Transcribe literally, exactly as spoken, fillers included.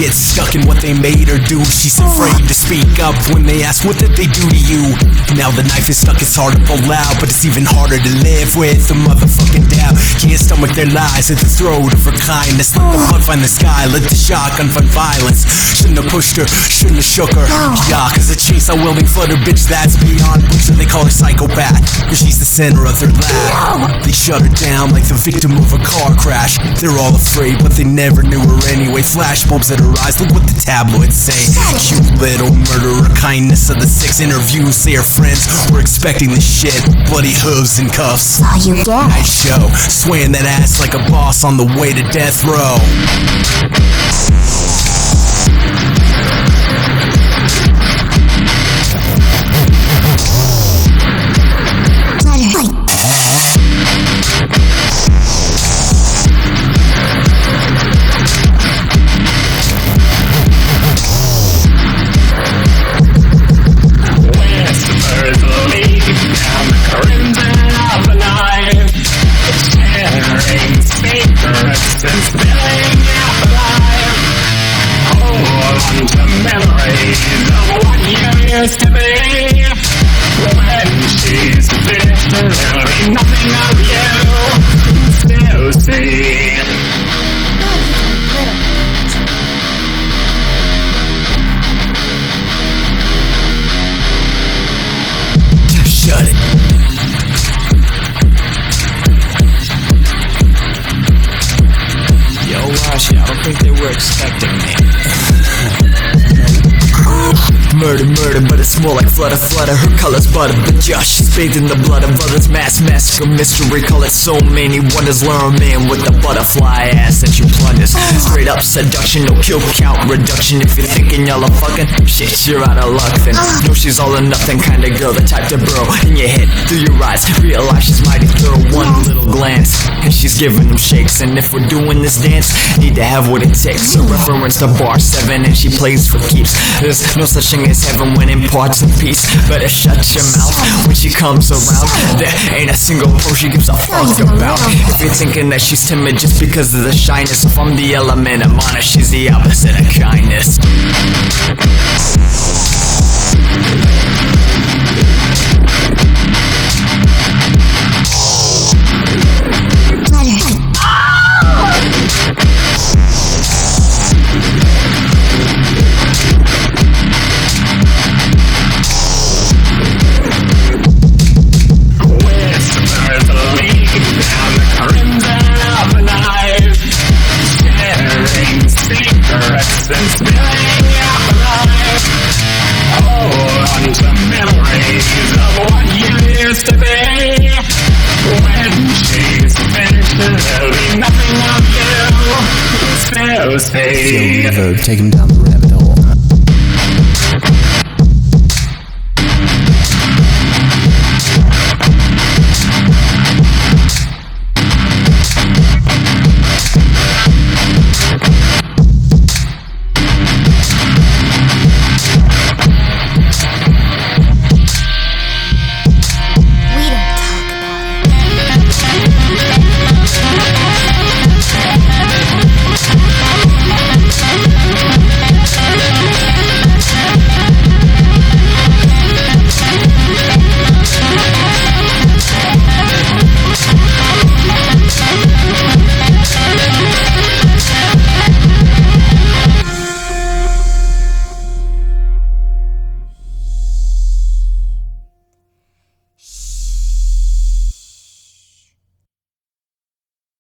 gets stuck in what they made her do. She's afraid to speak up when they ask what did they do to you. Now the knife is stuck, it's hard to pull out, but it's even harder to live with the motherfucking doubt. Can't stomach their lies at the throat of her kindness. Let the blood find the sky, let the shotgun find violence. Shouldn't have pushed her, shouldn't have shook her. Yeah, cause a chainsaw wielding flutter bitch, that's beyond butcher. They call her psychopath, cause she's the center of their lab. They shut her down like the victim of a car crash. They're all afraid, but they never knew her anyway. Flashbulbs at her eyes, look what the tabloids say. Cute little murderer, kindness of the six. Interviews say her friends were expecting the shit. Bloody hooves and cuffs. Oh, you get Nice show, swaying that ass like a boss on the way to death row. Used to be when she's literally nothing of you still see. Shut it. Yo, Rashi, I don't think they were expecting me. Murder, murder, but it's more like flutter, flutter. Her color's butter, but just she's bathed in the blood of others. Mass massacre, mystery, call it so many wonders. Learn man with the butterfly ass that you plunders. Straight up seduction, no kill count reduction. If you're thinking y'all are fucking, shit, you're out of luck then. No, she's all or nothing kind of girl, the type to burrow in your head, through your eyes. Realize she's mighty thorough, one little glance, and she's giving them shakes. And if we're doing this dance, need to have what it takes. A reference to bar seven, and she plays for keeps. There's no such thing as heaven when in parts of peace. Better shut your mouth when she comes around. There ain't a single pro she gives a fuck about. If you're thinking that she's timid just because of the shyness, if I'm the element of honor, she's the opposite of kindness. Nothing of you, still stay. Never take him down the rabbit